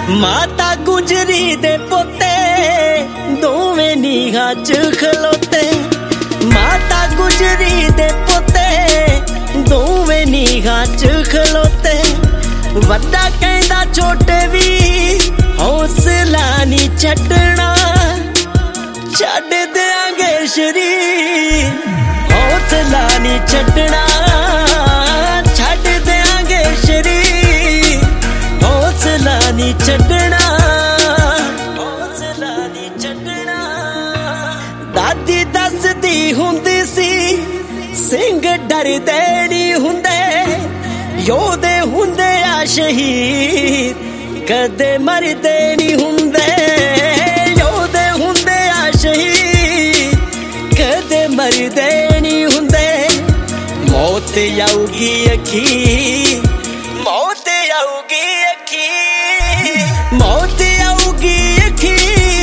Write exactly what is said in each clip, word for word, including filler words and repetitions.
माता गुजरी दे पोते दोवें नीहां च खलोते। माता गुजरी दे पोते दोवें नीहां च खलोते। वड्डा कहंदा छोटे वी हौसला नी छड्डना, छड्ड देंगे शरीर हौसला नी छड्डना, छड्ड देंगे शरीर हौसला नी छड्डना, हौसला नी छड्डना। दादी दसदी हुंदी सी सिंह डरदे नी हुंदे, योधे हुंदे आ शहीद कदे मरदे नी हुंदे, योधे हुंदे आ शहीद कदे मरदे नी हुंदे। मौत आऊगी अखी, मौत आऊगी अखी, मौत आऊगी अखी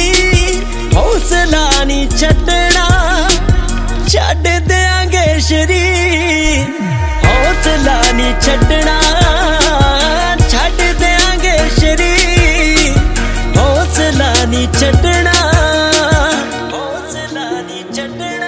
हौसला नी छड्डना, छड्ड देंगे शरीर हौसला नी छड्डना, छड्ड देंगे शरीर हौसला नी छड्डना, हौसला नी छड्डना।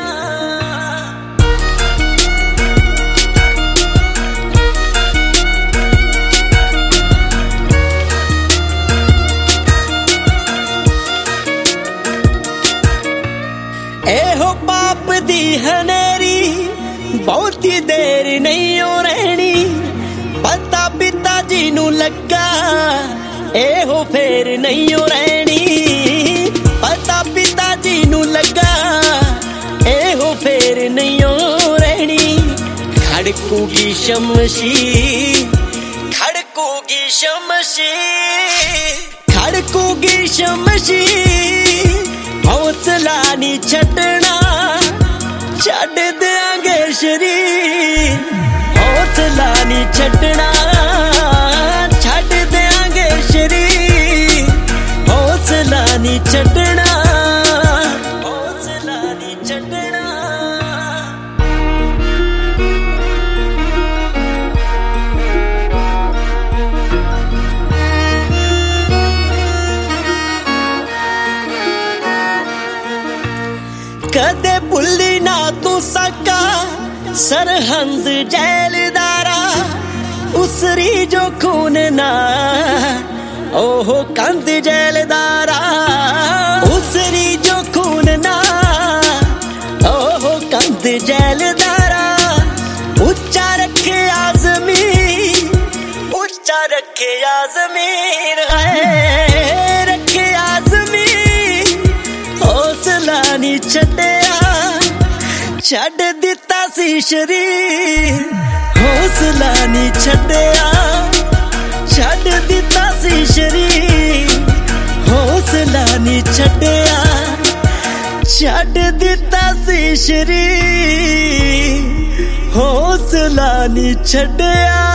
एहो पाप दी हनेरी बहुती देर नहीं हो रहनी, पता पिता जी नू लगा एहो फेर नहीं हो रहनी, पता पिता जी नू लगा एहो फेर नहीं हो रहनी। खड़कूगी शमशीर, खड़कूगी शमशीर, खड़कूगी शमशीर हौसला नी छड्डना, छड्ड देंगे शरीर हौसला नी छड्डना, छड्ड देंगे शरीर हौसला नी छड्डना, हौसला नी छड्डना। कदे भुल्ली ना तू सका सरहंद जैलदारा, उसरी जो खून ना ओहो कंद जैलदारा, उसरी जो खून ना ओहो कंद जैलदारा। उच्चा रखे आज़मीर, उच्चा रखे आज़मीर है रखे आज़मीर हौसला नी छड्डिया, छड्ड दिता सी शरीर हौसला नी छड्डिया, छड्ड दिता सी शरीर हौसला नी छड्डिया, छड्ड दिता सी शरीर हौसला नी छड्डिया।